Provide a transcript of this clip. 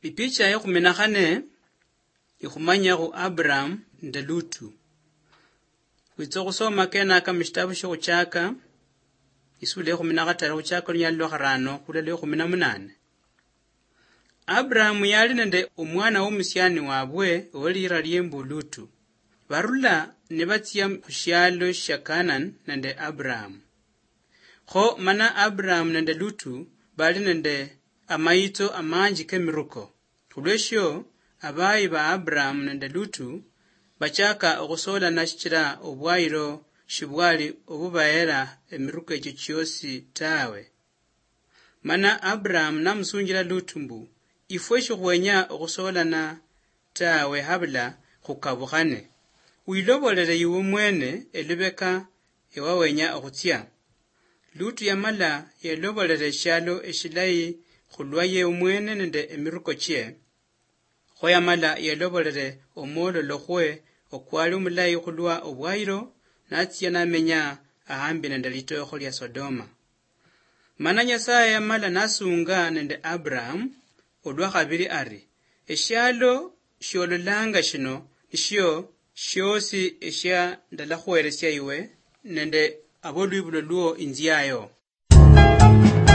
Ipicha ya kumenakhane ikhumanyaku Abraham nende Lutu. Khwitsa khusoma kenaka mushitabu shokhuchaka isula ekhuminakhatala khuchaka lunyala kharano khulala ekhuminamunane. Abraham yali nende omwana womusyani wabwe owelira lyembu Lutu. Barula nebatsya khusyalo sha Canaan nende Abraham. Kho mana Abraham nende Lutu bali nende amayitso amanji kemiruko. Khulwesho abayi ba Abraham nende Lutu bachaka okhusolana shichira obwayilo shibwali obubayela emiruko echo chyosi tawe. Mana Abraham namusunjila Lutu mbu ifwe shikhwenya okhusolana tawe habula khukabukhane. Wilobolele iwe mwene elubeka ewawenya okhutsya. Lutu yamala yelobolele shalo eshilayi khulwaye umwene nende emiruko chye. Kho yamala yelobolele omwololo khwe okwali omulayi khulwa obwayilo natsya namenya ahambi nende litokho lya Sodoma. Mana Nyasaye yamala nasunga nende Abraham olwakhabili ari eshalo shololanga shino nisho shosi esha ndala khuwelesya iwe nende abolwibulo lwo inzyayo.